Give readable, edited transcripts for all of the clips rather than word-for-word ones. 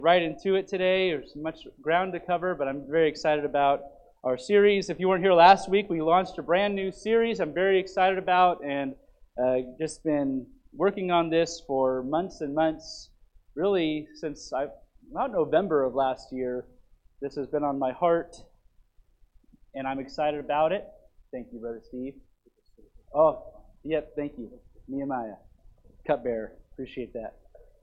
Right into it today. There's much ground to cover, but I'm very excited about our series. If you weren't here last week, we launched a brand new series I'm very excited about, and just been working on this for months and months, really since about November of last year. This has been on my heart, and I'm excited about it. Thank you, Brother Steve. Oh, yep, thank you. Nehemiah, cupbearer. Appreciate that.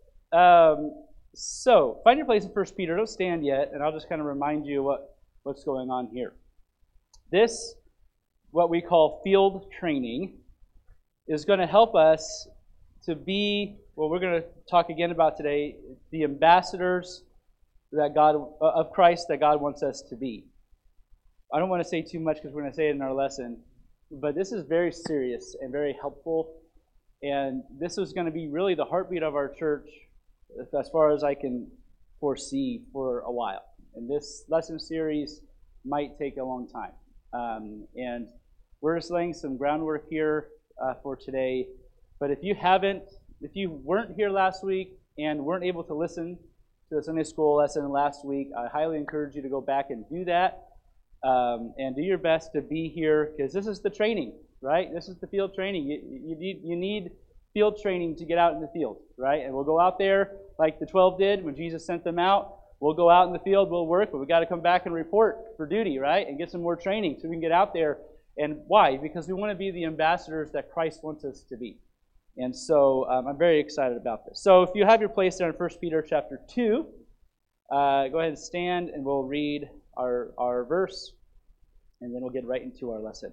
So, find your place in 1 Peter. Don't stand yet, and I'll just kind of remind you what's going on here. This, what we call field training, is going to help us to be, what we're going to talk again about today, the ambassadors that of Christ that God wants us to be. I don't want to say too much because we're going to say it in our lesson, but this is very serious and very helpful, and this is going to be really the heartbeat of our church as far as I can foresee for a while. And this lesson series might take a long time. And we're just laying some groundwork here for today. But if you weren't here last week and weren't able to listen to the Sunday school lesson last week, I highly encourage you to go back and do that. And do your best to be here, because this is the training, right? This is the field training. You need field training to get out in the field, right? And we'll go out there like the 12 did when Jesus sent them out. We'll go out in the field, we'll work, but we got to come back and report for duty, right? And get some more training so we can get out there. And why? Because we want to be the ambassadors that Christ wants us to be. And so I'm very excited about this. So if you have your place there in 1 Peter chapter 2, go ahead and stand and we'll read our verse, and then we'll get right into our lesson.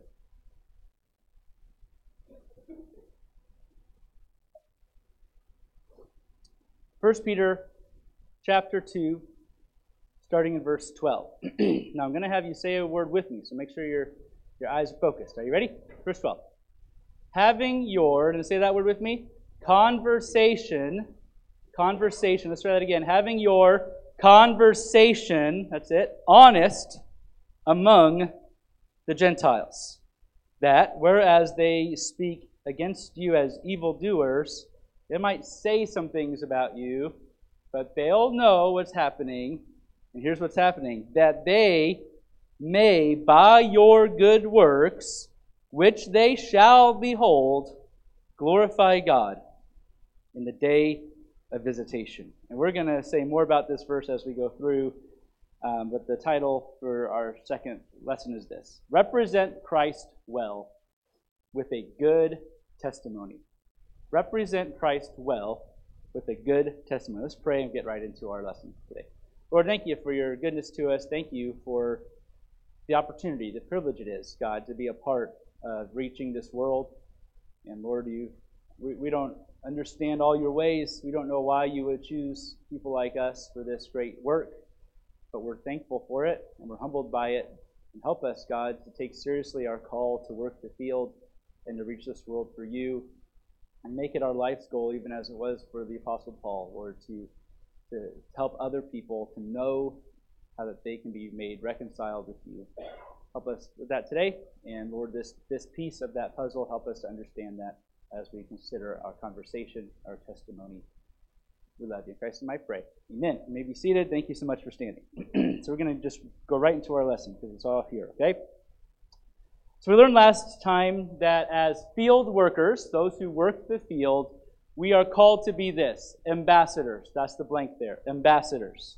1 Peter chapter 2, starting in verse 12. Now I'm going to have you say a word with me, so make sure your eyes are focused. Are you ready? Verse 12. Having your, and say that word with me, conversation, let's try that again. Having your conversation, that's it, honest among the Gentiles, that whereas they speak against you as evildoers, they might say some things about you, but they'll know what's happening. And here's what's happening: that they may, by your good works, which they shall behold, glorify God in the day of visitation. And we're going to say more about this verse as we go through, but the title for our second lesson is this: Represent Christ well with a good testimony. Represent Christ well with a good testimony. Let's pray and get right into our lesson today. Lord, thank you for your goodness to us. Thank you for the opportunity, the privilege it is, God, to be a part of reaching this world. And Lord, we don't understand all your ways. We don't know why you would choose people like us for this great work, but we're thankful for it, and we're humbled by it. And help us, God, to take seriously our call to work the field and to reach this world for you, and make it our life's goal, even as it was for the Apostle Paul, Lord, to help other people to know how that they can be made reconciled with you. Help us with that today, and Lord, this piece of that puzzle, help us to understand that as we consider our conversation, our testimony. We love you. In Christ's name I pray. Amen. You may be seated. Thank you so much for standing. So we're going to just go right into our lesson, because it's all here, okay? So we learned last time that as field workers, those who work the field, we are called to be this: ambassadors. That's the blank there. Ambassadors.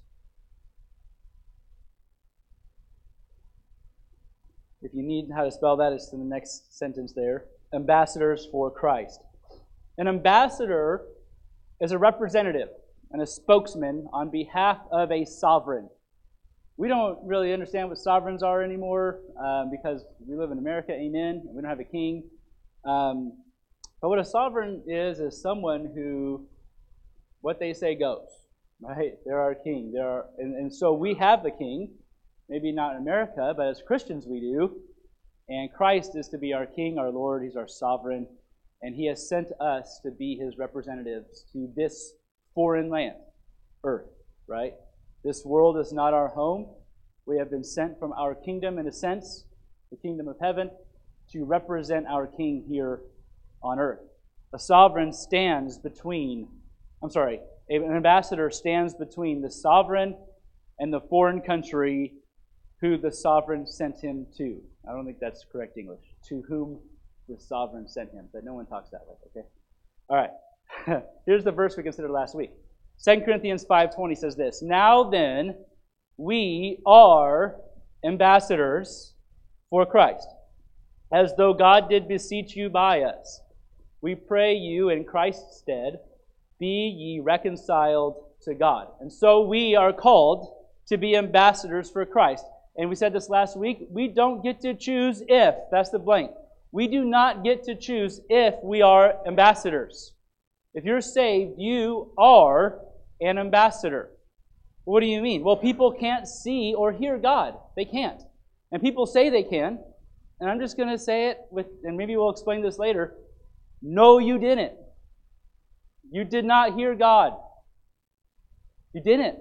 If you need how to spell that, it's in the next sentence there. Ambassadors for Christ. An ambassador is a representative and a spokesman on behalf of a sovereign. We don't really understand what sovereigns are anymore because we live in America, amen. We don't have a king. But what a sovereign is someone who, what they say goes, right? They're our king. And so we have the king, maybe not in America, but as Christians we do. And Christ is to be our king, our Lord. He's our sovereign. And he has sent us to be his representatives to this foreign land, earth, right? This world is not our home. We have been sent from our kingdom, in a sense, the kingdom of heaven, to represent our king here on earth. A sovereign stands between, An ambassador stands between the sovereign and the foreign country who the sovereign sent him to. I don't think that's correct English. To whom the sovereign sent him. But no one talks that way, okay? All right. Here's the verse we considered last week. 2 Corinthians 5:20 says this, "Now then, we are ambassadors for Christ, as though God did beseech you by us. We pray you in Christ's stead, be ye reconciled to God." And so we are called to be ambassadors for Christ. And we said this last week, we don't get to choose if, that's the blank. We do not get to choose if we are ambassadors. If you're saved, you are an ambassador. What do you mean? Well, people can't see or hear God. They can't. And people say they can. And I'm just going to say it with, and maybe we'll explain this later. No, you didn't. You did not hear God. You didn't.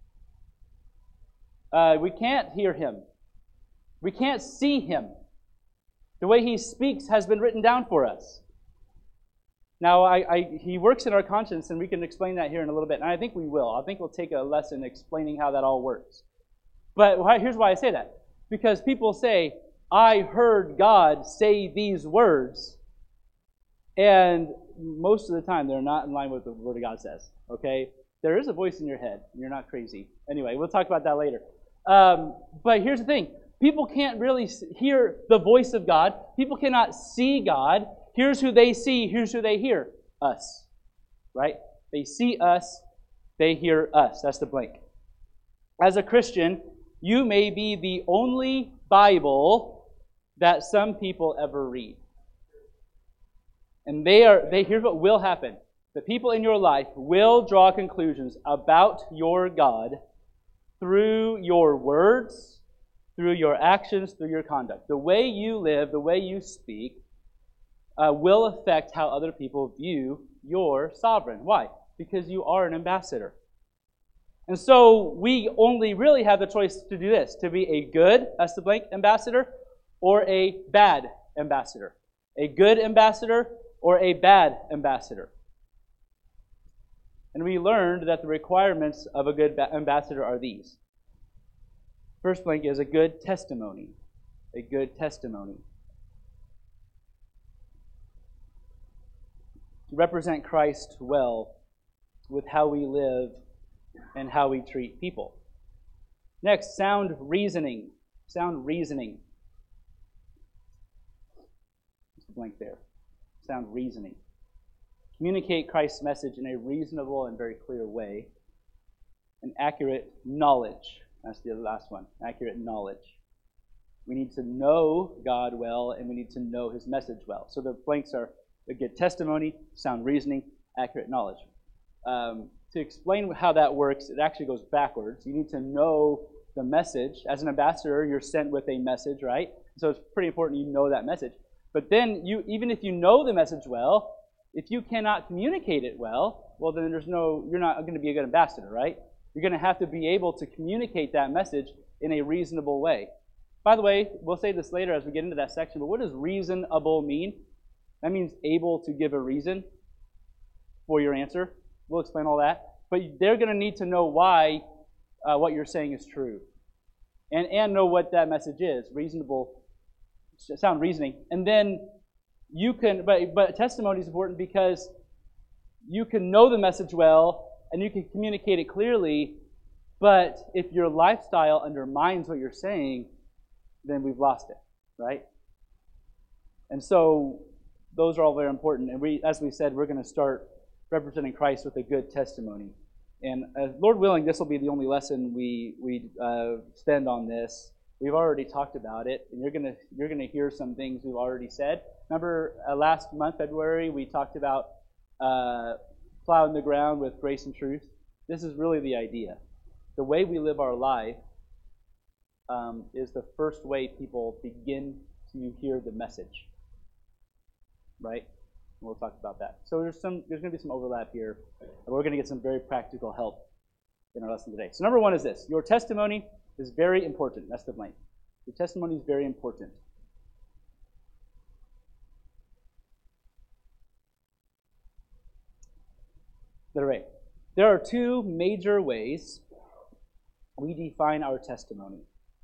We can't hear Him. We can't see Him. The way He speaks has been written down for us. Now, He works in our conscience, and we can explain that here in a little bit. And I think we will. I think we'll take a lesson explaining how that all works. But here's why I say that. Because people say, I heard God say these words. And most of the time, they're not in line with the Word of God says. Okay? There is a voice in your head. You're not crazy. Anyway, we'll talk about that later. But here's the thing. People can't really hear the voice of God. People cannot see God. Here's who they see. Here's who they hear. Us. Right? They see us. They hear us. That's the blank. As a Christian, you may be the only Bible that some people ever read. And here's what will happen. The people in your life will draw conclusions about your God through your words, through your actions, through your conduct. The way you live, the way you speak, will affect how other people view your sovereign. Why? Because you are an ambassador. And so we only really have the choice to do this, to be a good, that's the blank, ambassador, or a bad ambassador. A good ambassador or a bad ambassador. And we learned that the requirements of a good ambassador are these. First blank is a good testimony. A good testimony. To represent Christ well with how we live and how we treat people. Next, sound reasoning. Sound reasoning. Just a blank there. Sound reasoning. Communicate Christ's message in a reasonable and very clear way. And accurate knowledge. That's the last one. Accurate knowledge. We need to know God well, and we need to know His message well. So the blanks are a good testimony, sound reasoning, accurate knowledge. To explain how that works, it actually goes backwards. You need to know the message. As an ambassador, you're sent with a message, right? So it's pretty important you know that message. But then, even if you know the message well, if you cannot communicate it well, well, then you're not going to be a good ambassador, right? You're going to have to be able to communicate that message in a reasonable way. By the way, we'll say this later as we get into that section, but what does reasonable mean? That means able to give a reason for your answer. We'll explain all that. But they're going to need to know why what you're saying is true. And know what that message is. Reasonable, sound reasoning. And then you can, but testimony is important because you can know the message well and you can communicate it clearly, but if your lifestyle undermines what you're saying, then we've lost it, right? And so those are all very important. And as we said, we're going to start representing Christ with a good testimony. And Lord willing, this will be the only lesson we spend on this. We've already talked about it, and you're gonna hear some things we've already said. Remember last month, February, we talked about plowing the ground with grace and truth. This is really the idea. The way we live our life is the first way people begin to hear the message, right? We'll talk about that. So there's going to be some overlap here, and we're going to get some very practical help in our lesson today. So number one is this. Your testimony is very important. That's the blank. Your testimony is very important. Is that right? There are two major ways we define our testimony.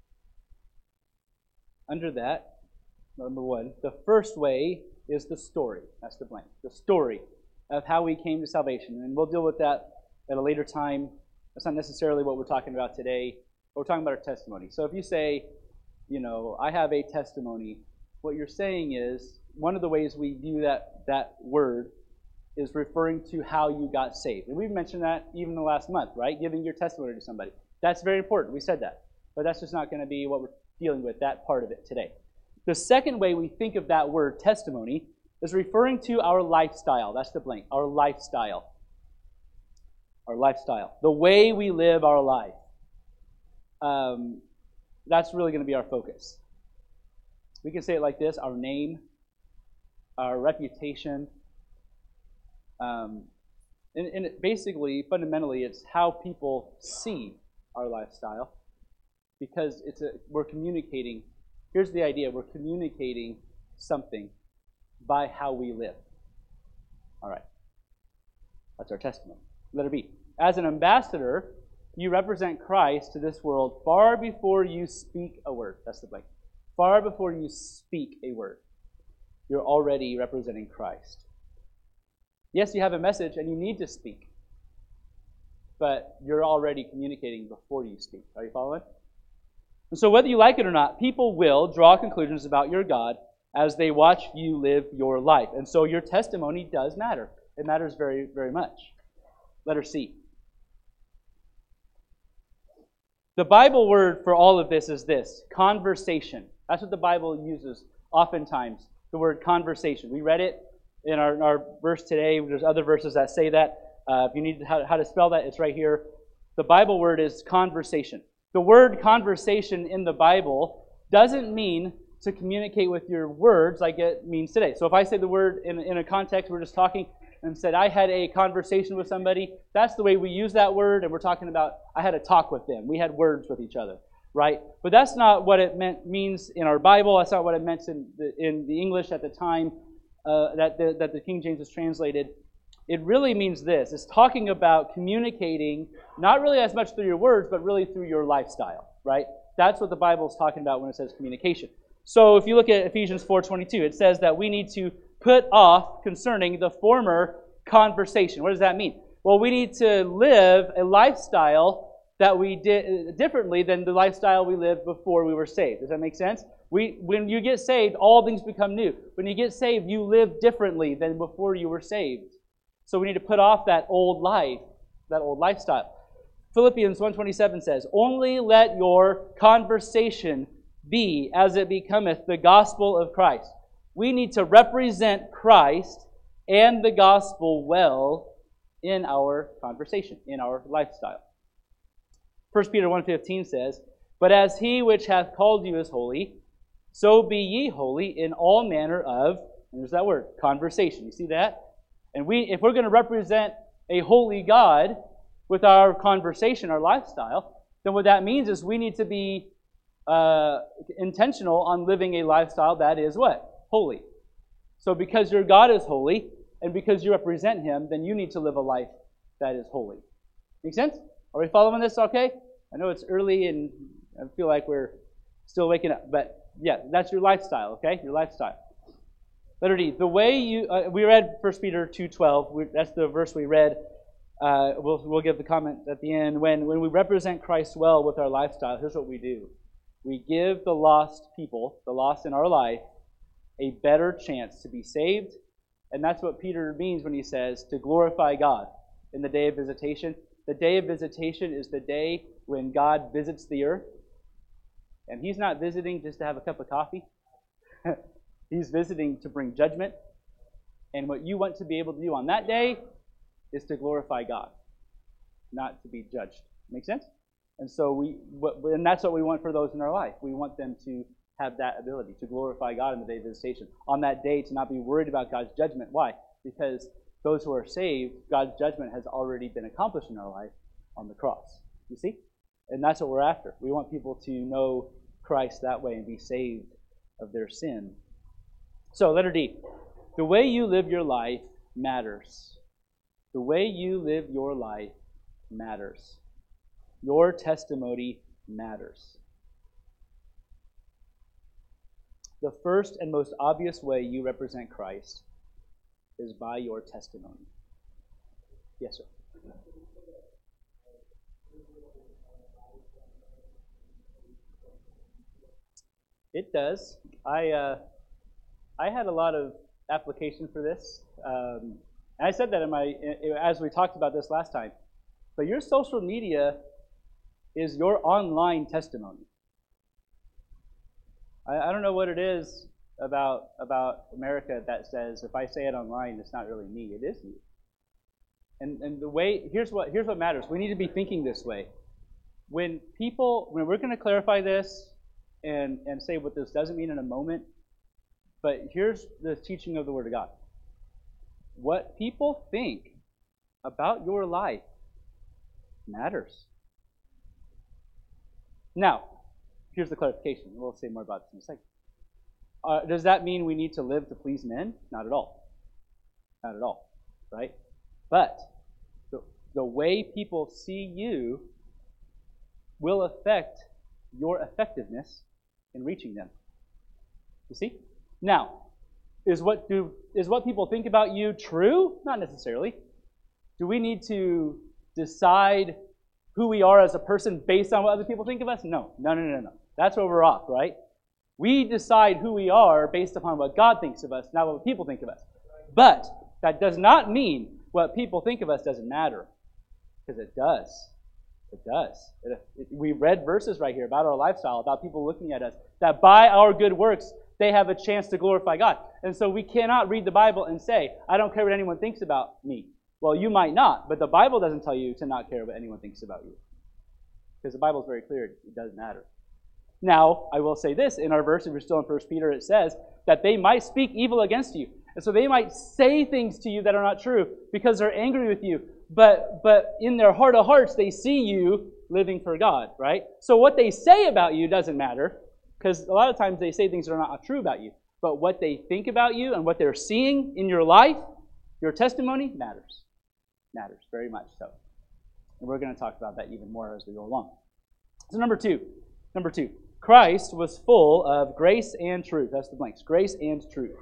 Under that, number one, the first way is the story. That's the blank. The story of how we came to salvation. And we'll deal with that at a later time. That's not necessarily what we're talking about today. But we're talking about our testimony. So if you say, I have a testimony, what you're saying is, one of the ways we view that word is referring to how you got saved. And we've mentioned that even the last month, right? Giving your testimony to somebody. That's very important. We said that. But that's just not going to be what we're dealing with, that part of it today. The second way we think of that word, testimony, is referring to our lifestyle. That's the blank. Our lifestyle. Our lifestyle. The way we live our life. That's really going to be our focus. We can say it like this: our name, our reputation. And basically, fundamentally, it's how people see our lifestyle. Because we're communicating. Here's the idea: we're communicating something by how we live. All right. That's our testimony. Letter B. As an ambassador, you represent Christ to this world far before you speak a word. That's the blank. Far before you speak a word. You're already representing Christ. Yes, you have a message and you need to speak. But you're already communicating before you speak. Are you following? And so whether you like it or not, people will draw conclusions about your God as they watch you live your life. And so your testimony does matter. It matters very, very much. Letter C. The Bible word for all of this is this: conversation. That's what the Bible uses oftentimes, the word conversation. We read it in our verse today. There's other verses that say that. If you need how to spell that, it's right here. The Bible word is conversation. The word conversation in the Bible doesn't mean to communicate with your words like it means today. So if I say the word in a context, we're just talking, and said, I had a conversation with somebody, that's the way we use that word, and we're talking about, I had a talk with them. We had words with each other, right? But that's not what it means in our Bible. That's not what it meant in the English at the time that the King James was translated. It really means this. It's talking about communicating, not really as much through your words, but really through your lifestyle, right? That's what the Bible is talking about when it says communication. So if you look at Ephesians 4:22, it says that we need to put off concerning the former conversation. What does that mean? Well, we need to live a lifestyle that we did differently than the lifestyle we lived before we were saved. Does that make sense? When you get saved, all things become new. When you get saved, you live differently than before you were saved. So we need to put off that old life, that old lifestyle. Philippians 1:27 says, only let your conversation be as it becometh the gospel of Christ. We need to represent Christ and the gospel well in our conversation, in our lifestyle. 1 Peter 1:15 says, but as he which hath called you is holy, so be ye holy in all manner of, and there's that word, conversation. You see that? And if we're going to represent a holy God with our conversation, our lifestyle, then what that means is we need to be intentional on living a lifestyle that is what? Holy. So because your God is holy, and because you represent Him, then you need to live a life that is holy. Make sense? Are we following this okay? I know it's early and I feel like we're still waking up, but yeah, that's your lifestyle, okay? Your lifestyle. Letter D, the way we read 1 Peter 2:12, that's the verse we read. We'll give the comment at the end. When we represent Christ well with our lifestyle, here's what we do. We give the lost people, the lost in our life, a better chance to be saved. And that's what Peter means when he says to glorify God in the day of visitation. The day of visitation is the day when God visits the earth. And He's not visiting just to have a cup of coffee. He's visiting to bring judgment. And what you want to be able to do on that day is to glorify God, not to be judged. Make sense? And so and that's what we want for those in our life. We want them to have that ability to glorify God in the day of visitation. On that day, to not be worried about God's judgment. Why? Because those who are saved, God's judgment has already been accomplished in our life on the cross. You see? And that's what we're after. We want people to know Christ that way and be saved of their sin. So, letter D. The way you live your life matters. The way you live your life matters. Your testimony matters. The first and most obvious way you represent Christ is by your testimony. Yes, sir. It does. I had a lot of application for this. And I said that as we talked about this last time. But your social media is your online testimony. I don't know what it is about America that says if I say it online, it's not really me. It is you. And the way here's what matters. We need to be thinking this way. When we're going to clarify this and say what this doesn't mean in a moment, but here's the teaching of the Word of God. What people think about your life matters. Now, here's the clarification. We'll say more about this in a second. Does that mean we need to live to please men? Not at all. Not at all. Right? But the way people see you will affect your effectiveness in reaching them. You see? Now, is what people think about you true? Not necessarily. Do we need to decide who we are as a person based on what other people think of us? No. That's where we're off, right? We decide who we are based upon what God thinks of us, not what people think of us. But that does not mean what people think of us doesn't matter. Because it does. It does. We read verses right here about our lifestyle, about people looking at us, that by our good works, they have a chance to glorify God. And so we cannot read the Bible and say, I don't care what anyone thinks about me. Well, you might not, but the Bible doesn't tell you to not care what anyone thinks about you. Because the Bible is very clear, it doesn't matter. Now, I will say this, in our verse, if we're still in 1 Peter, it says that they might speak evil against you. And so they might say things to you that are not true because they're angry with you. But in their heart of hearts, they see you living for God, right? So what they say about you doesn't matter, because a lot of times they say things that are not true about you. But what they think about you and what they're seeing in your life, your testimony, matters. Matters very much so. And we're going to talk about that even more as we go along. So number two, Christ was full of grace and truth. That's the blanks. Grace and truth.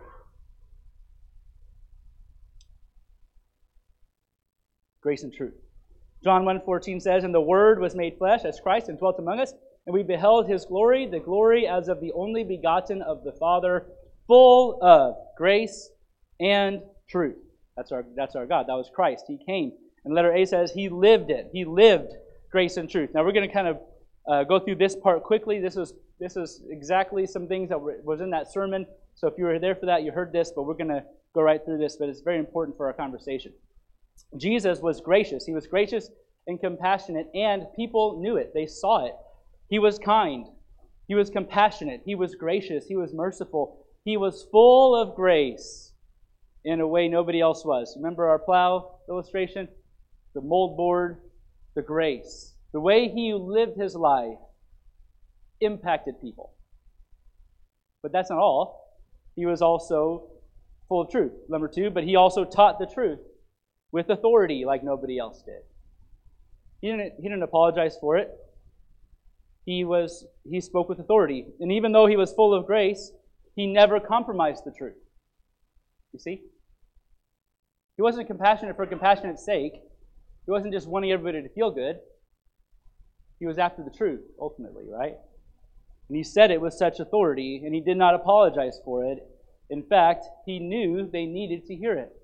Grace and truth. John 1:14 says, "And the Word was made flesh as Christ and dwelt among us, and we beheld His glory, the glory as of the only begotten of the Father, full of grace and truth." That's our God. That was Christ. He came. And letter A says He lived it. He lived grace and truth. Now we're going to kind of go through this part quickly. This is exactly some things that was in that sermon. So if you were there for that, you heard this, but we're going to go right through this, but it's very important for our conversation. Jesus was gracious. He was gracious and compassionate, and people knew it. They saw it. He was kind. He was compassionate. He was gracious. He was merciful. He was full of grace in a way nobody else was. Remember our plow illustration? The mold board, the grace. The way he lived his life impacted people. But that's not all. He was also full of truth. Number two, but he also taught the truth with authority like nobody else did. He didn't apologize for it. He spoke with authority. And even though he was full of grace, he never compromised the truth. You see? He wasn't compassionate for compassionate's sake. He wasn't just wanting everybody to feel good. He was after the truth, ultimately, right? And he said it with such authority, and he did not apologize for it. In fact, he knew they needed to hear it.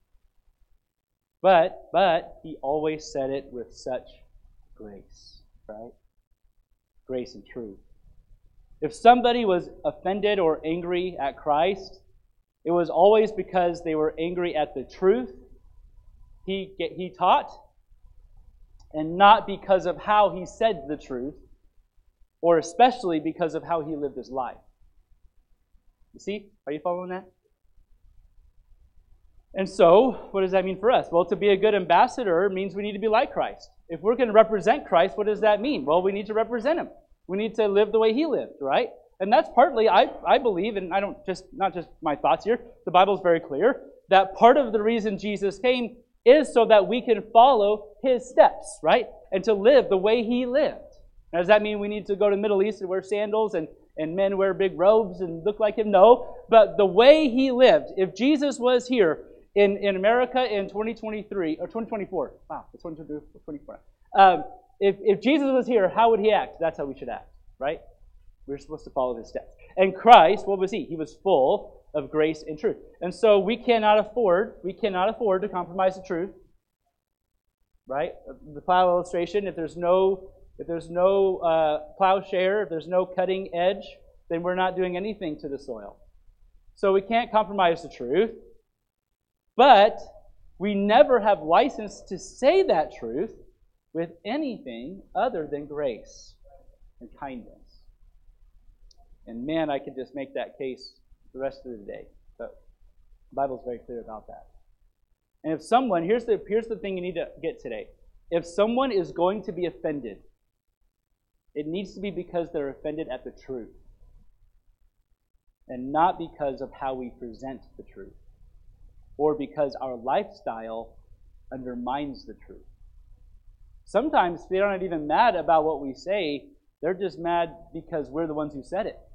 But he always said it with such grace, right? Grace and truth. If somebody was offended or angry at Christ, it was always because they were angry at the truth he taught, and not because of how he said the truth, or especially because of how he lived his life. You see? Are you following that? And so, what does that mean for us? Well, to be a good ambassador means we need to be like Christ. If we're going to represent Christ, what does that mean? Well, we need to represent him. We need to live the way he lived, right? And that's partly, I believe, and not just my thoughts here, the Bible is very clear, that part of the reason Jesus came is so that we can follow his steps, right? And to live the way he lived. Now, does that mean we need to go to the Middle East and wear sandals and men wear big robes and look like him? No. But the way he lived, if Jesus was here in America in 2023, or 2024, wow, it's 2024. If Jesus was here, how would he act? That's how we should act, right? We're supposed to follow his steps. And Christ, what was he? He was full of grace and truth. And so we cannot afford to compromise the truth, right? The plow illustration, if there's no plowshare, if there's no cutting edge, then we're not doing anything to the soil. So we can't compromise the truth, but we never have license to say that truth with anything other than grace and kindness. And man, I could just make that case the rest of the day. But the Bible's very clear about that. And if someone, here's the thing you need to get today. If someone is going to be offended, it needs to be because they're offended at the truth. And not because of how we present the truth. Or because our lifestyle undermines the truth. Sometimes they're not even mad about what we say. They're just mad because we're the ones who said it.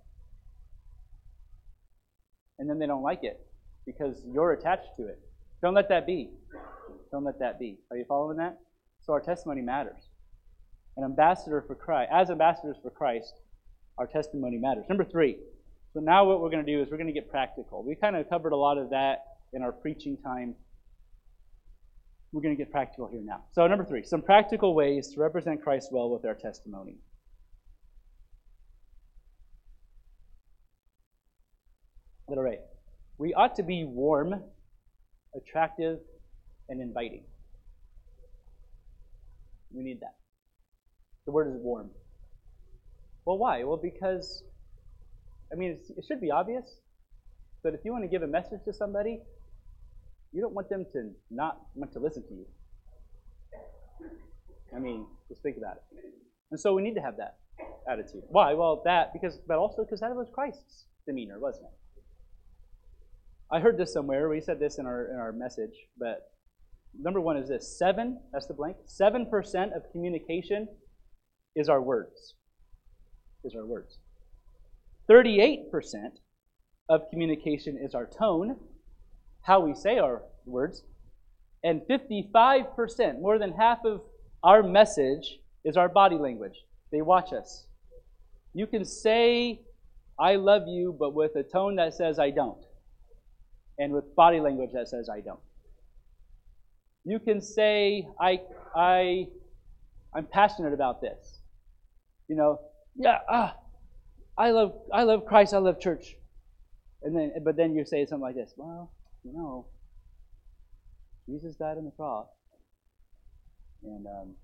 And then they don't like it because you're attached to it. Don't let that be. Don't let that be. Are you following that? So our testimony matters. As ambassadors for Christ, our testimony matters. Number 3. So now what we're going to do is we're going to get practical. We kind of covered a lot of that in our preaching time. We're going to get practical here now. So number 3, some practical ways to represent Christ well with our testimony. All right. We ought to be warm, attractive, and inviting. We need that. The word is warm. Well, why? Well, because, it should be obvious, but if you want to give a message to somebody, you don't want them to not want to listen to you. Just think about it. And so we need to have that attitude. Why? Well, but also because that was Christ's demeanor, wasn't it? I heard this somewhere. We said this in our message, but number 1 is this. 7% of communication is our words. 38% of communication is our tone, how we say our words, and 55%, more than half of our message, is our body language. They watch us. You can say, I love you, but with a tone that says I don't. And with body language that says I don't. You can say, I'm passionate about this. I love Christ, I love church. But then you say something like this, well, Jesus died on the cross. And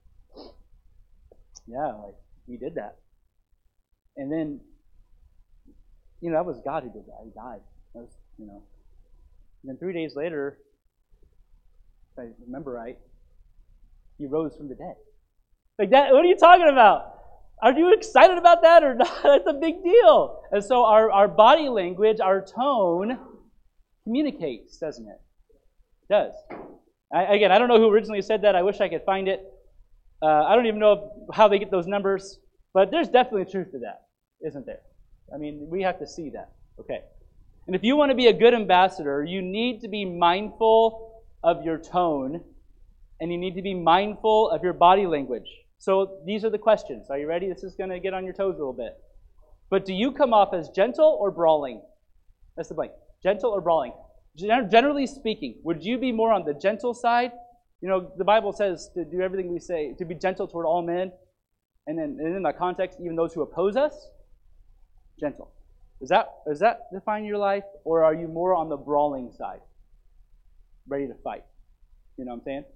he did that. And then, that was God who did that. He died. That was, And then 3 days later, if I remember right, he rose from the dead. Like that, what are you talking about? Are you excited about that or not? That's a big deal. And so our body language, our tone, communicates, doesn't it? It does. I don't know who originally said that. I wish I could find it. I don't even know how they get those numbers, but there's definitely truth to that, isn't there? We have to see that. Okay. And if you want to be a good ambassador, you need to be mindful of your tone, and you need to be mindful of your body language. So these are the questions. Are you ready? This is going to get on your toes a little bit. But do you come off as gentle or brawling? That's the blank. Gentle or brawling? Generally speaking, would you be more on the gentle side? The Bible says to do everything we say, to be gentle toward all men. And in that context, even those who oppose us, gentle. Does that define your life? Or are you more on the brawling side? Ready to fight? You know what I'm saying?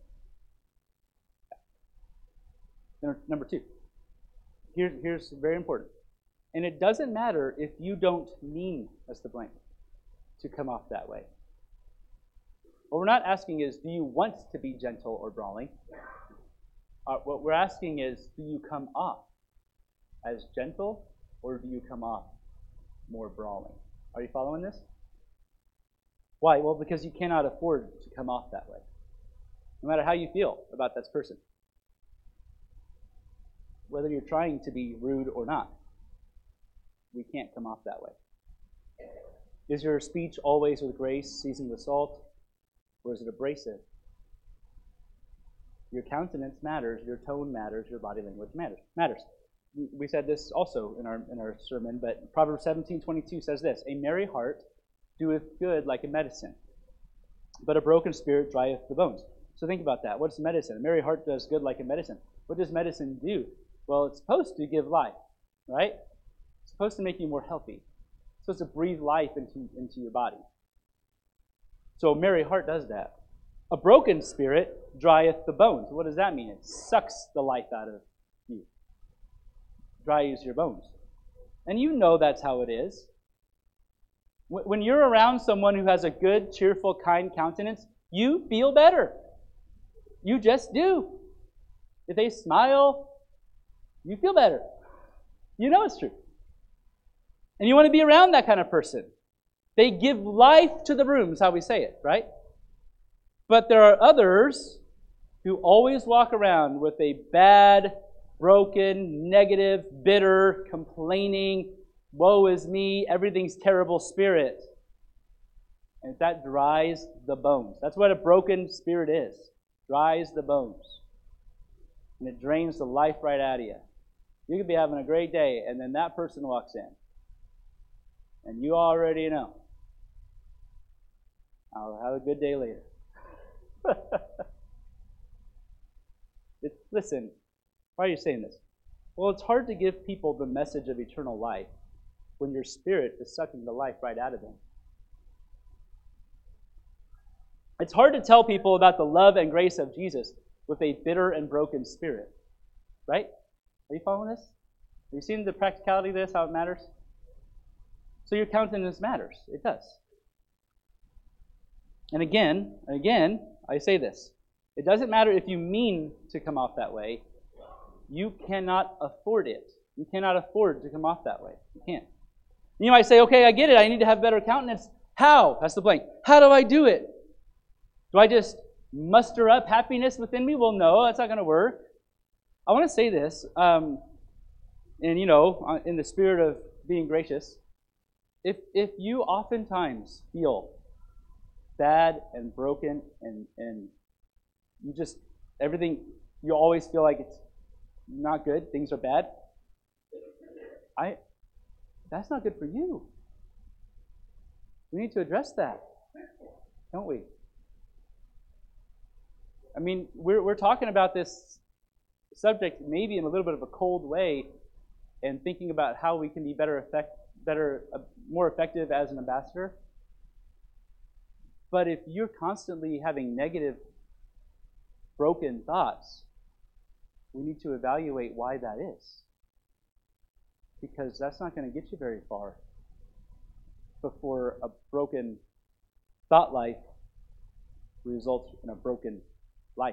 Number 2. Here's very important. And it doesn't matter if you don't mean, that's the blank, to come off that way. What we're not asking is, do you want to be gentle or brawling? What we're asking is, do you come off as gentle or do you come off more brawling? Are you following this? Why? Well, because you cannot afford to come off that way. no matter how you feel about this person, whether you're trying to be rude or not. We can't come off that way. Is your speech always with grace, seasoned with salt, or is it abrasive? Your countenance matters, your tone matters, your body language matters. We said this also in our sermon, but Proverbs 17:22 says this: "A merry heart doeth good like a medicine, but a broken spirit drieth the bones." So think about that. What's medicine? A merry heart does good like a medicine. What does medicine do? Well, it's supposed to give life, right? It's supposed to make you more healthy. It's supposed to breathe life into your body. So a merry heart does that. A broken spirit drieth the bones. What does that mean? It sucks the life out of you. Dries your bones. And you know that's how it is. When you're around someone who has a good, cheerful, kind countenance, you feel better. You just do. If they smile, you feel better. You know it's true. And you want to be around that kind of person. They give life to the room, is how we say it, right? But there are others who always walk around with a bad, broken, negative, bitter, complaining, woe is me, everything's terrible spirit. And that dries the bones. That's what a broken spirit is. Dries the bones. And it drains the life right out of you. You could be having a great day, and then that person walks in. And you already know. I'll have a good day later. Listen, why are you saying this? Well, it's hard to give people the message of eternal life when your spirit is sucking the life right out of them. It's hard to tell people about the love and grace of Jesus with a bitter and broken spirit. Right? Are you following this? Have you seen the practicality of this, how it matters? So your countenance matters. It does. And again, I say this. It doesn't matter if you mean to come off that way. You cannot afford it. You cannot afford to come off that way. You can't. You might say, okay, I get it. I need to have better countenance. How? That's the blank. How do I do it? Do I just muster up happiness within me? Well, no, that's not going to work. I want to say this, and in the spirit of being gracious, if you oftentimes feel bad and broken and you just, everything, you always feel like it's not good, things are bad, that's not good for you. We need to address that, don't we? I mean, we're talking about this subject maybe in a little bit of a cold way and thinking about how we can be more effective as an ambassador. But if you're constantly having negative, broken thoughts, we need to evaluate why that is. Because that's not going to get you very far before a broken thought life results in a broken life.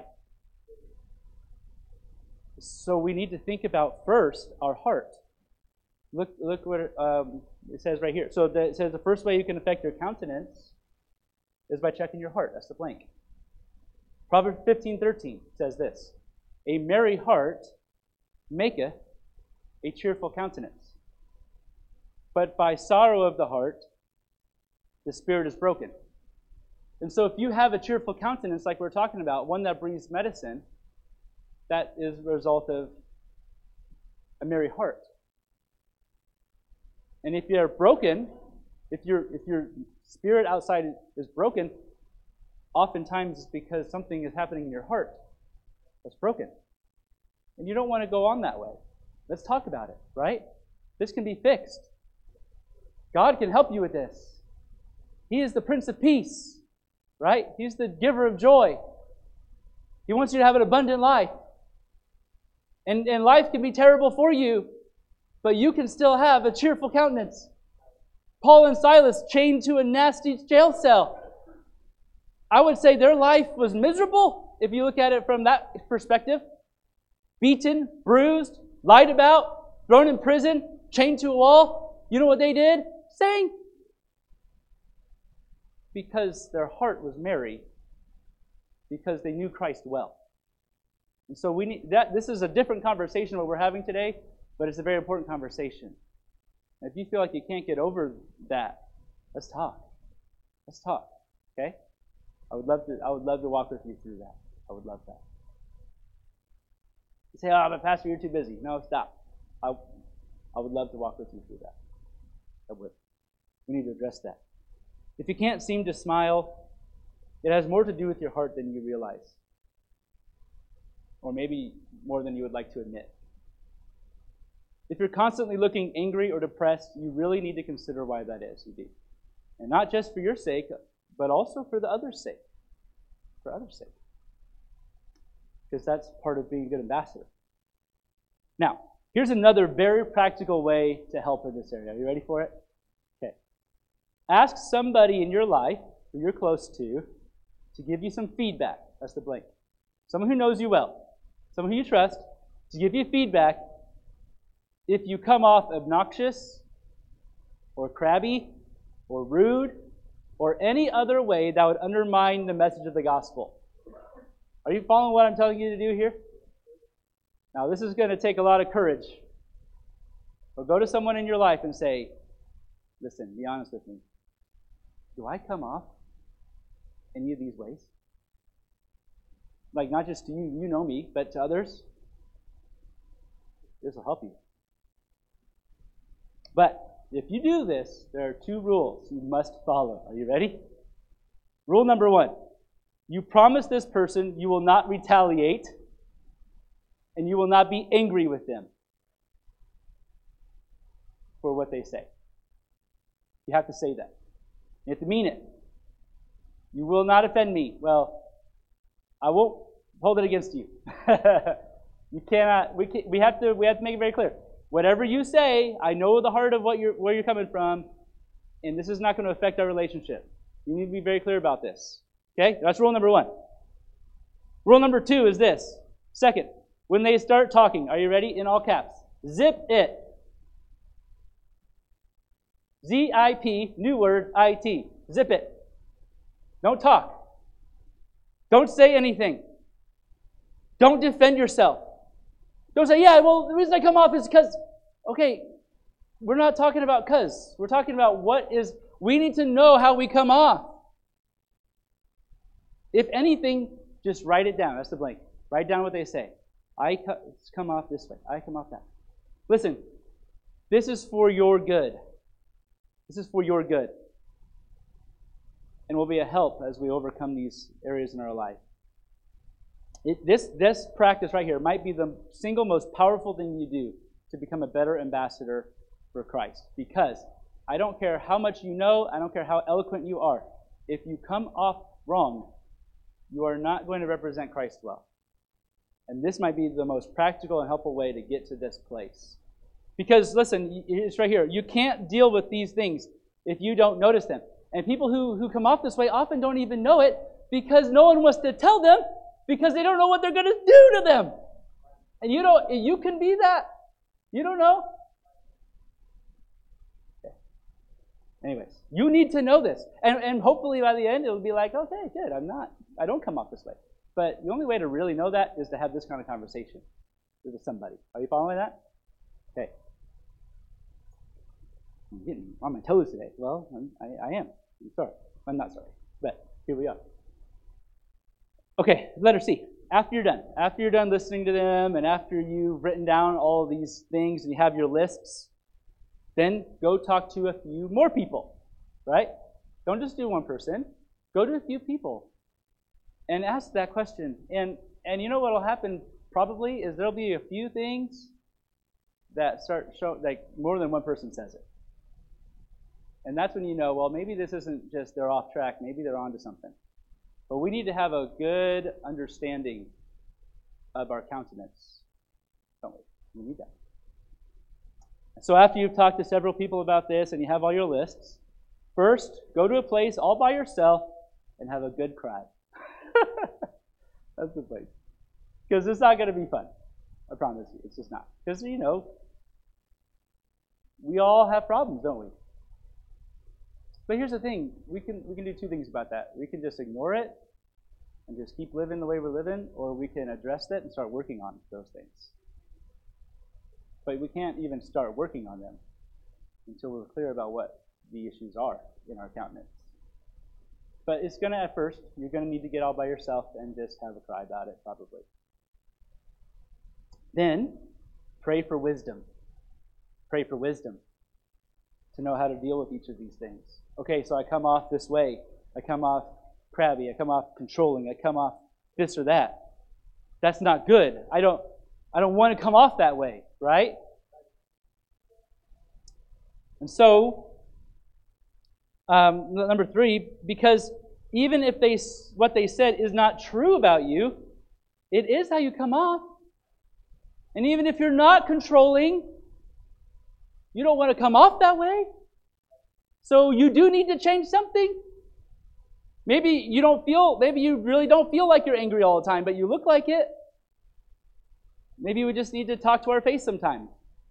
So we need to think about first our heart. Look what it says right here. So it says the first way you can affect your countenance is by checking your heart. That's the blank. Proverbs 15:13 says this: "A merry heart maketh a cheerful countenance, but by sorrow of the heart the spirit is broken." And so if you have a cheerful countenance like we're talking about, one that breathes medicine, that is a result of a merry heart. And if you're broken, if your spirit outside is broken, oftentimes it's because something is happening in your heart that's broken. And you don't want to go on that way. Let's talk about it, right? This can be fixed. God can help you with this. He is the Prince of Peace, right? He's the giver of joy. He wants you to have an abundant life. And life can be terrible for you, but you can still have a cheerful countenance. Paul and Silas chained to a nasty jail cell. I would say their life was miserable if you look at it from that perspective. Beaten, bruised, lied about, thrown in prison, chained to a wall. You know what they did? Sang. Because their heart was merry because they knew Christ well. And so we need that. This is a different conversation what we're having today, but it's a very important conversation. And if you feel like you can't get over that, let's talk. Let's talk. Okay? I would love to walk with you through that. I would love that. You say, "Oh, but Pastor, you're too busy." No, stop. I would love to walk with you through that. I would. We need to address that. If you can't seem to smile, it has more to do with your heart than you realize. Or maybe more than you would like to admit. If you're constantly looking angry or depressed, you really need to consider why that is. You do. And not just for your sake, but also for the other's sake. For others' sake. Because that's part of being a good ambassador. Now, here's another very practical way to help in this area. Are you ready for it? Okay. Ask somebody in your life, who you're close to give you some feedback. That's the blank. Someone who knows you well. Someone who you trust, to give you feedback if you come off obnoxious or crabby or rude or any other way that would undermine the message of the gospel. Are you following what I'm telling you to do here? Now, this is going to take a lot of courage. But go to someone in your life and say, "Listen, be honest with me. Do I come off any of these ways? Like, not just to you, you know me, but to others?" This will help you. But if you do this, there are 2 rules you must follow. Are you ready? Rule number 1. You promise this person you will not retaliate and you will not be angry with them for what they say. You have to say that. You have to mean it. You will not offend me. Well, I won't hold it against you. You cannot. We have to make it very clear. Whatever you say, I know the heart of where you're coming from, and this is not going to affect our relationship. You need to be very clear about this. Okay? That's rule number 1. Rule number 2 is this. Second, when they start talking, are you ready? In all caps. Zip it. Z-I-P, new word, I-T. Zip it. Don't talk. Don't say anything. Don't defend yourself. Don't say, "Yeah, well, the reason I come off is because," okay, we're not talking about "cause." We're talking about we need to know how we come off. If anything, just write it down. That's the blank. Write down what they say. I come off this way. I come off that. Listen, this is for your good. This is for your good. And will be a help as we overcome these areas in our life. This practice right here might be the single most powerful thing you do to become a better ambassador for Christ. Because I don't care how much you know, I don't care how eloquent you are. If you come off wrong, you are not going to represent Christ well. And this might be the most practical and helpful way to get to this place. Because, listen, it's right here. You can't deal with these things if you don't notice them. And people who come off this way often don't even know it because no one wants to tell them because they don't know what they're going to do to them. And you can be that. You don't know. Okay. Anyways, you need to know this. And hopefully by the end it'll be like, okay, good, I don't come off this way. But the only way to really know that is to have this kind of conversation with somebody. Are you following that? Okay. I'm getting on my toes today. Well, I am. I'm sorry. I'm not sorry. But here we are. Okay, letter C. After you're done listening to them, and after you've written down all of these things and you have your lists, then go talk to a few more people, right? Don't just do one person. Go to a few people and ask that question. And you know what will happen probably is there'll be a few things that start showing, like more than one person says it. And that's when you know, well, maybe this isn't just they're off track. Maybe they're onto something. But we need to have a good understanding of our countenance, don't we? We need that. So after you've talked to several people about this and you have all your lists, first, go to a place all by yourself and have a good cry. That's the place. Because it's not going to be fun. I promise you. It's just not. Because, we all have problems, don't we? But here's the thing. We can do 2 things about that. We can just ignore it, and just keep living the way we're living, or we can address that and start working on those things. But we can't even start working on them until we're clear about what the issues are in our countenance. But it's going to, at first, you're going to need to get all by yourself and just have a cry about it, probably. Then, pray for wisdom. Pray for wisdom to know how to deal with each of these things. Okay, so I come off this way. I come off crabby. I come off controlling. I come off this or that. That's not good. I don't want to come off that way, right? And so, number 3, because even if what they said is not true about you, it is how you come off. And even if you're not controlling, you don't want to come off that way. So you do need to change something. Maybe you really don't feel like you're angry all the time, but you look like it. Maybe we just need to talk to our face sometime.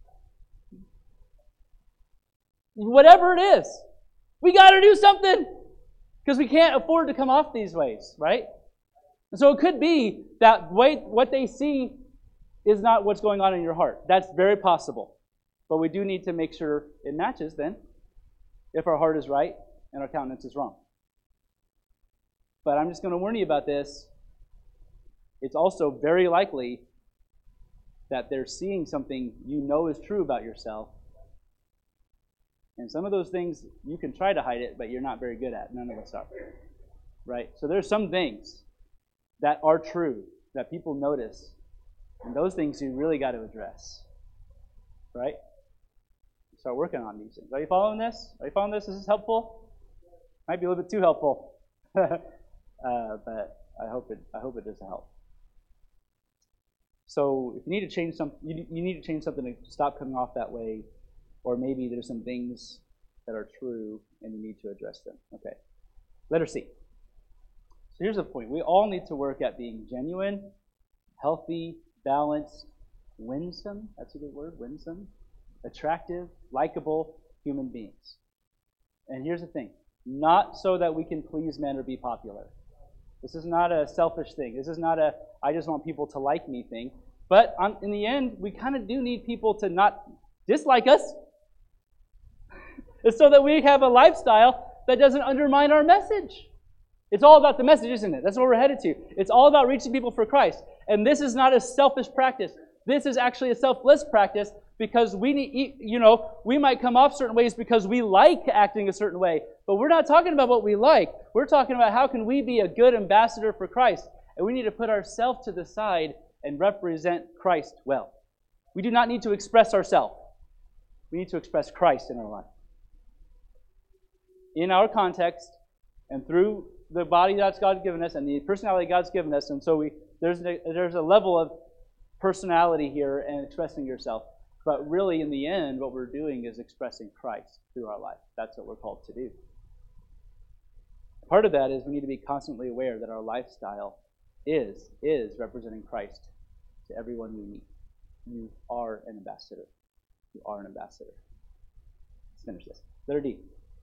Whatever it is, we got to do something because we can't afford to come off these ways, right? And so it could be that what they see is not what's going on in your heart. That's very possible. But we do need to make sure it matches then, if our heart is right and our countenance is wrong. But I'm just going to warn you about this. It's also very likely that they're seeing something you know is true about yourself. And some of those things, you can try to hide it, but you're not very good at. None of us are. Right? So there's some things that are true, that people notice. And those things you really got to address. Right? Start working on these things. Are you following this? Are you following this? Is this helpful? Might be a little bit too helpful. But I hope it does help. So if you need to change something, you need to change something to stop coming off that way. Or maybe there's some things that are true and you need to address them. Okay. Letter C. So here's the point. We all need to work at being genuine, healthy, balanced, winsome. That's a good word, winsome. Attractive, likable human beings. And here's the thing. Not so that we can please men or be popular. This is not a selfish thing. This is not a, I just want people to like me thing. But in the end, we kind of do need people to not dislike us. It's so that we have a lifestyle that doesn't undermine our message. It's all about the message, isn't it? That's what we're headed to. It's all about reaching people for Christ. And this is not a selfish practice. This is actually a selfless practice because we might come off certain ways because we like acting a certain way. But we're not talking about what we like. We're talking about how can we be a good ambassador for Christ. And we need to put ourselves to the side and represent Christ well. We do not need to express ourselves. We need to express Christ in our life. In our context, and through the body that God's given us, and the personality God's given us, and so there's a level of personality here and expressing yourself. But really, in the end, what we're doing is expressing Christ through our life. That's what we're called to do. Part of that is we need to be constantly aware that our lifestyle is representing Christ to everyone we meet. You are an ambassador. You are an ambassador. Let's finish this. Letter D.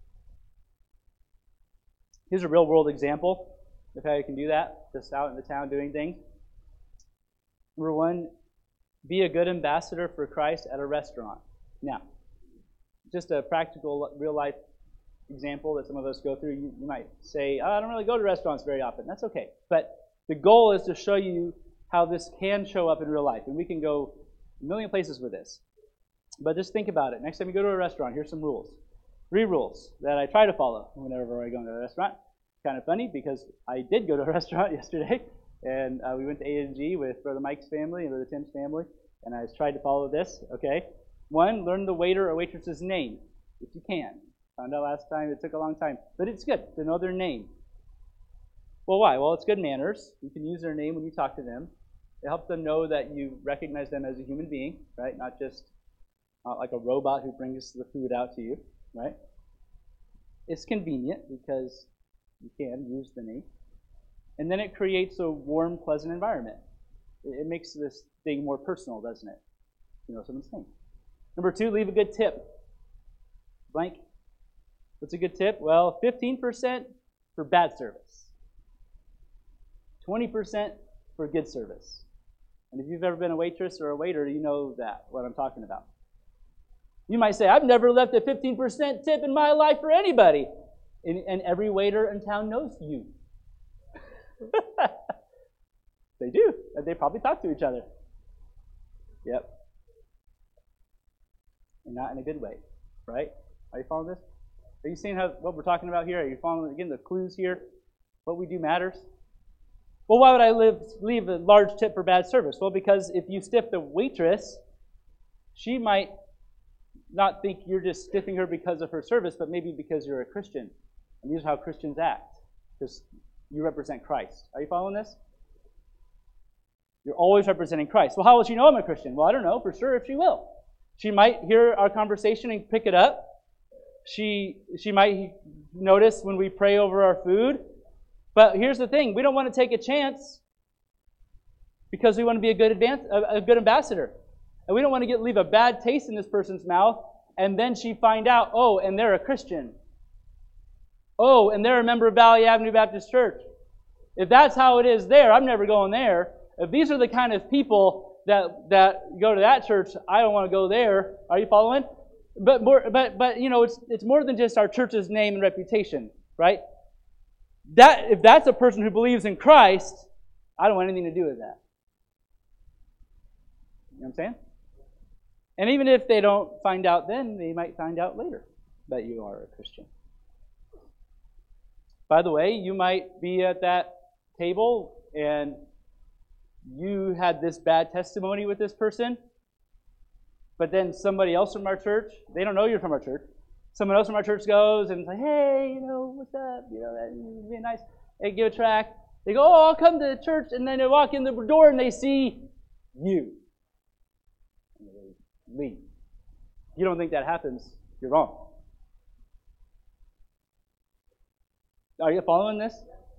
Here's a real-world example of how you can do that, just out in the town doing things. Number 1, be a good ambassador for Christ at a restaurant. Now, just a practical, real-life example that some of us go through. You might say, I don't really go to restaurants very often. That's okay. But the goal is to show you how this can show up in real life. And we can go a million places with this. But just think about it. Next time you go to a restaurant, here's some rules. 3 rules that I try to follow whenever I go to a restaurant. Kind of funny because I did go to a restaurant yesterday, and we went to A&G with Brother Mike's family and Brother Tim's family, and I tried to follow this. Okay, 1, learn the waiter or waitress's name if you can. Found out last time it took a long time, but it's good to know their name. Well, why? Well, it's good manners. You can use their name when you talk to them. It helps them know that you recognize them as a human being, right? Not just like a robot who brings the food out to you. Right? It's convenient because you can use the name. And then it creates a warm, pleasant environment. It makes this thing more personal, doesn't it? You know someone's name. Number 2, leave a good tip. Blank. What's a good tip? Well, 15% for bad service. 20% for good service. And if you've ever been a waitress or a waiter, you know that, what I'm talking about. You might say, I've never left a 15% tip in my life for anybody. And every waiter in town knows you. They do. And they probably talk to each other. Yep. And not in a good way, right? Are you following this? Are you seeing what we're talking about here? Are you following, again, the clues here? What we do matters. Well, why would I leave a large tip for bad service? Well, because if you stiff the waitress, she might not think you're just stiffing her because of her service, but maybe because you're a Christian. And these are how Christians act, because you represent Christ. Are you following this? You're always representing Christ. Well, how will she know I'm a Christian? Well, I don't know for sure if she will. She might hear our conversation and pick it up. She might notice when we pray over our food. But here's the thing. We don't want to take a chance because we want to be a good ambassador. And we don't want to leave a bad taste in this person's mouth and then she find out, oh, and they're a Christian. Oh, and they're a member of Valley Avenue Baptist Church. If that's how it is there, I'm never going there. If these are the kind of people that go to that church, I don't want to go there. Are you following? But you know, it's more than just our church's name and reputation, right? If that's a person who believes in Christ, I don't want anything to do with that. You know what I'm saying? And even if they don't find out then, they might find out later that you are a Christian. By the way, you might be at that table and you had this bad testimony with this person, but then somebody else from our church, they don't know you're from our church, someone else from our church goes and is like, hey, you know, what's up? You know, that'd be nice. They give a tract. They go, oh, I'll come to the church. And then they walk in the door and they see you. And they leave. If you don't think that happens, you're wrong. Are you following this?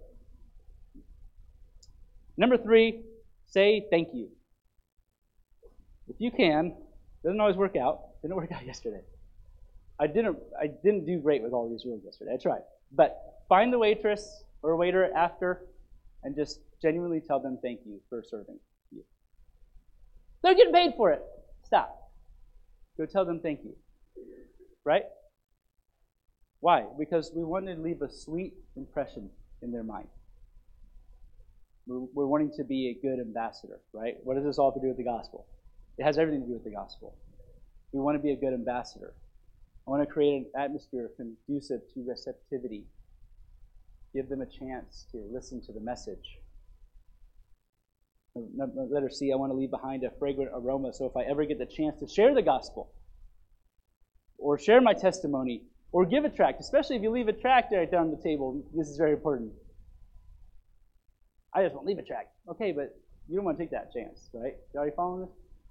Number 3, say thank you. If you can, doesn't always work out. Didn't work out yesterday. I didn't do great with all these rules yesterday. I tried. But find the waitress or waiter after and just genuinely tell them thank you for serving you. They're getting paid for it. Stop. Go tell them thank you. Right? Why? Because we want to leave a sweet impression in their mind. We're wanting to be a good ambassador, right? What does this all have to do with the gospel? It has everything to do with the gospel. We want to be a good ambassador. I want to create an atmosphere conducive to receptivity. Give them a chance to listen to the message. Letter C, I want to leave behind a fragrant aroma, so if I ever get the chance to share the gospel, or share my testimony, or give a tract, especially if you leave a tract right down the table, this is very important. I just won't leave a tract. Okay, but you don't want to take that chance, right? Are you following this?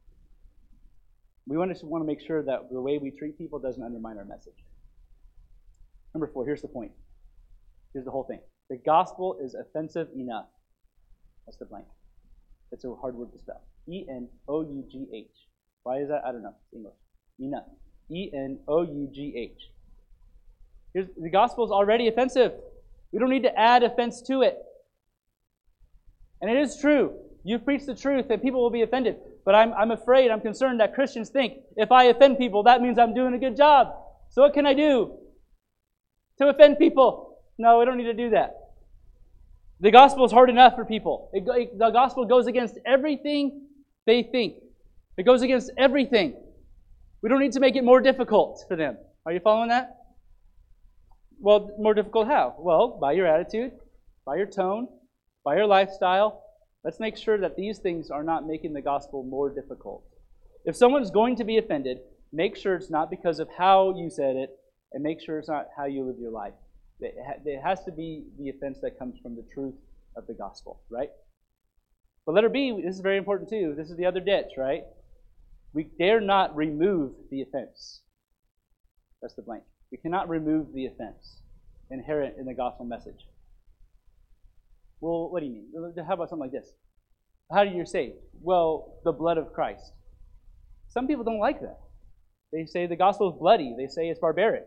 We want to make sure that the way we treat people doesn't undermine our message. Number 4, here's the point. Here's the whole thing. The gospel is offensive enough. That's the blank. It's a hard word to spell. E-N-O-U-G-H. Why is that? I don't know. It's English. Enough. E-N-O-U-G-H. The gospel is already offensive. We don't need to add offense to it. And it is true. You preach the truth and people will be offended. But I'm afraid, I'm concerned that Christians think if I offend people, that means I'm doing a good job. So what can I do to offend people? No, we don't need to do that. The gospel is hard enough for people. The gospel goes against everything they think. It goes against everything. We don't need to make it more difficult for them. Are you following that? Well, more difficult how? Well, by your attitude, by your tone, by your lifestyle. Let's make sure that these things are not making the gospel more difficult. If someone's going to be offended, make sure it's not because of how you said it, and make sure it's not how you live your life. It has to be the offense that comes from the truth of the gospel, right? But letter B, this is very important too. This is the other ditch, right? We dare not remove the offense. That's the blank. We cannot remove the offense inherent in the gospel message. Well, what do you mean? How about something like this? How do you saved? Well, the blood of Christ. Some people don't like that. They say the gospel is bloody. They say it's barbaric.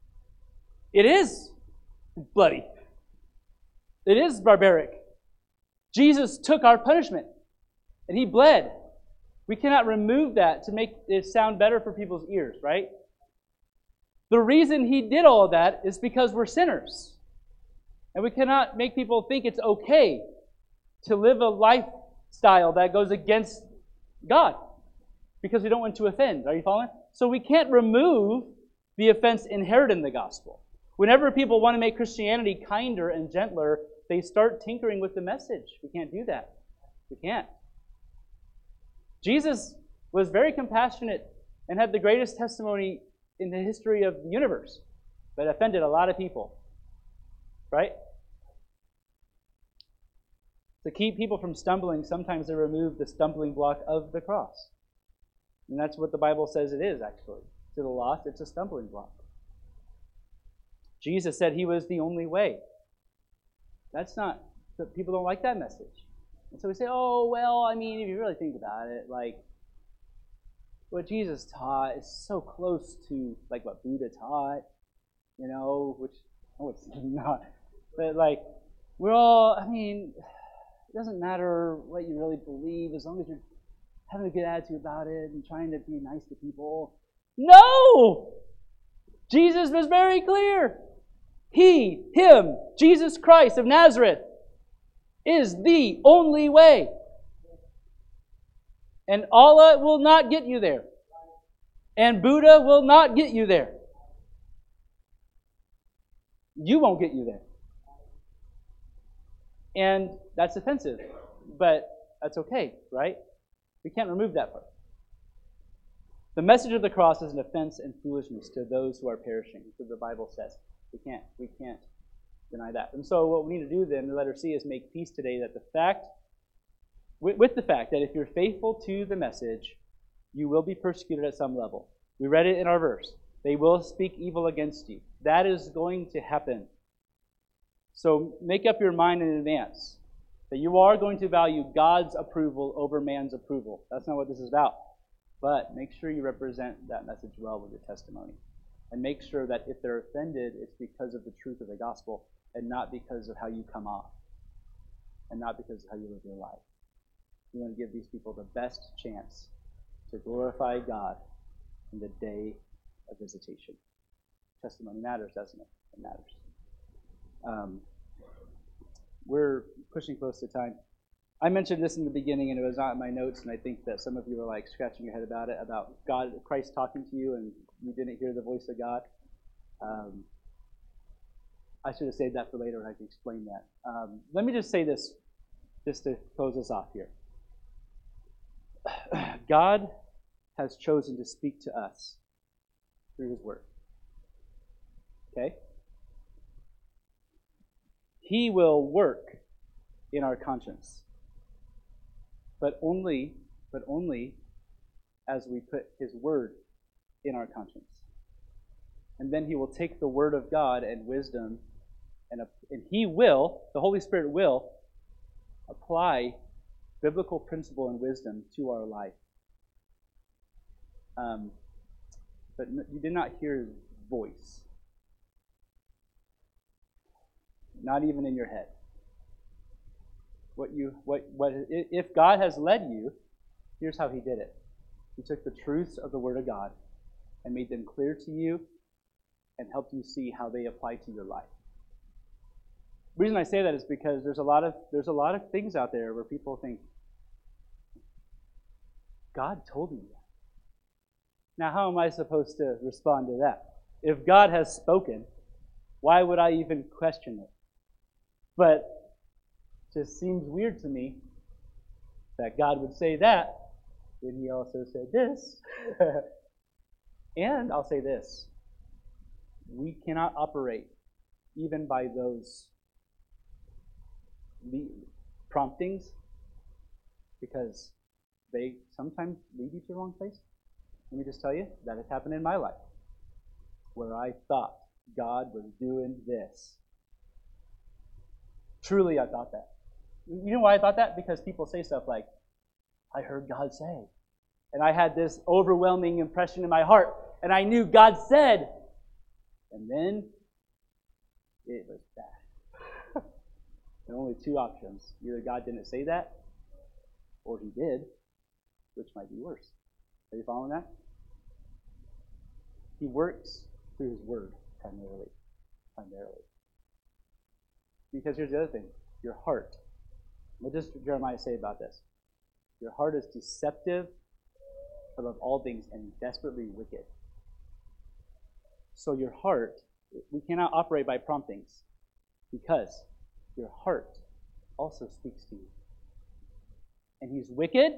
It is bloody. It is barbaric. Jesus took our punishment, and He bled. We cannot remove that to make it sound better for people's ears, right? The reason He did all of that is because we're sinners. And we cannot make people think it's okay to live a lifestyle that goes against God because we don't want to offend. Are you following? So we can't remove the offense inherent in the gospel. Whenever people want to make Christianity kinder and gentler, they start tinkering with the message. We can't do that. We can't. Jesus was very compassionate and had the greatest testimony in the history of the universe, but offended a lot of people. Right? To keep people from stumbling, sometimes they remove the stumbling block of the cross. And that's what the Bible says it is, actually. To the lost, it's a stumbling block. Jesus said He was the only way. That's not, people don't like that message. And so we say, oh, well, I mean, if you really think about it, like, what Jesus taught is so close to, like, what Buddha taught, you know, which, oh, it's not. But, like, we're all, I mean, it doesn't matter what you really believe as long as you're having a good attitude about it and trying to be nice to people. No! Jesus was very clear. Him, Jesus Christ of Nazareth, is the only way. And Allah will not get you there. And Buddha will not get you there. You won't get you there. And that's offensive. But that's okay, right? We can't remove that part. The message of the cross is an offense and foolishness to those who are perishing, so the Bible says. We can't deny that. And so what we need to do then, the letter C, is make peace today that with the fact that if you're faithful to the message, you will be persecuted at some level. We read it in our verse. They will speak evil against you. That is going to happen. So make up your mind in advance that you are going to value God's approval over man's approval. That's not what this is about. But make sure you represent that message well with your testimony. And make sure that if they're offended, it's because of the truth of the gospel and not because of how you come off and not because of how you live your life. You want to give these people the best chance to glorify God in the day of visitation. Testimony matters, doesn't it? It matters. We're pushing close to time. I mentioned this in the beginning, and it was not in my notes, and I think that some of you are like scratching your head about it, about God, Christ talking to you, and you didn't hear the voice of God. I should have saved that for later, and I can explain that. Let me just say this, just to close us off here. God has chosen to speak to us through His Word. Okay? He will work in our conscience. But only as we put His Word in our conscience. And then He will take the Word of God and wisdom, and the Holy Spirit will apply biblical principle and wisdom to our life. But you did not hear His voice. Not even in your head. If God has led you, here's how He did it. He took the truths of the Word of God and made them clear to you and helped you see how they apply to your life. The reason I say that is because there's a lot of things out there where people think, God told me that. Now, how am I supposed to respond to that? If God has spoken, why would I even question it? But it just seems weird to me that God would say that when He also said this. And I'll say this. We cannot operate even by those promptings because they sometimes lead you to the wrong place. Let me just tell you, that has happened in my life where I thought God was doing this. Truly, I thought that. You know why I thought that? Because people say stuff like, I heard God say. And I had this overwhelming impression in my heart. And I knew God said. And then, it was bad. There are only two options. Either God didn't say that, or he did, which might be worse. Are you following that? He works through his word, primarily. Because here's the other thing. Your heart. What does Jeremiah say about this? Your heart is deceptive above all things and desperately wicked. So your heart, we cannot operate by promptings because your heart also speaks to you. And he's wicked,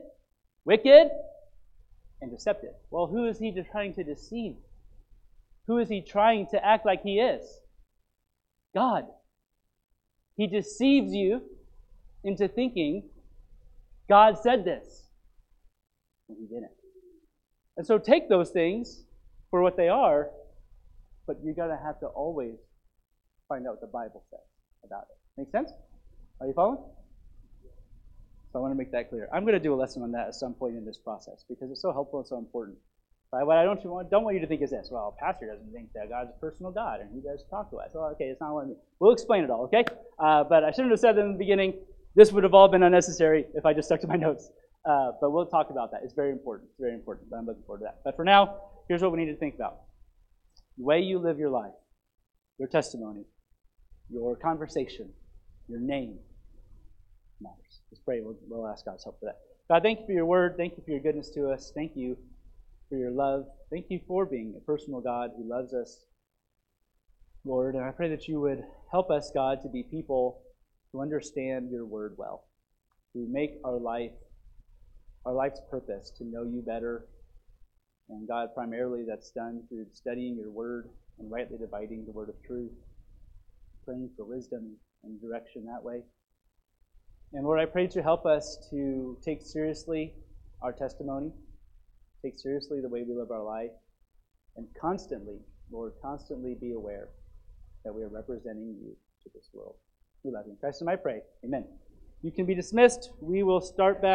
and deceptive. Well, who is he trying to deceive? Who is he trying to act like he is? God. He deceives you into thinking God said this. And he didn't. And so take those things for what they are, but you're going to have to always find out what the Bible says about it. Make sense? Are you following? So I want to make that clear. I'm going to do a lesson on that at some point in this process because it's so helpful and so important. But what I don't want you to think is this. Well, pastor doesn't think that God's a personal God and he does talk to us. Well, okay, it's not what I mean. We'll explain it all, okay? But I shouldn't have said that in the beginning. This would have all been unnecessary if I just stuck to my notes. But we'll talk about that. It's very important. It's very important. But I'm looking forward to that. But for now, here's what we need to think about. The way you live your life, your testimony, your conversation, your name matters. Let's pray. We'll ask God's help for that. God, thank you for your word. Thank you for your goodness to us. Thank you for your love. Thank you for being a personal God who loves us, Lord. And I pray that you would help us, God, to be people who understand your word well, who make our life's purpose to know you better. And God, primarily that's done through studying your word and rightly dividing the word of truth, praying for wisdom and direction that way. And Lord, I pray that you help us to take seriously our testimony, take seriously the way we live our life, and constantly, Lord, constantly be aware that we are representing you to this world. We love you. In Christ's name I pray. Amen. You can be dismissed. We will start back.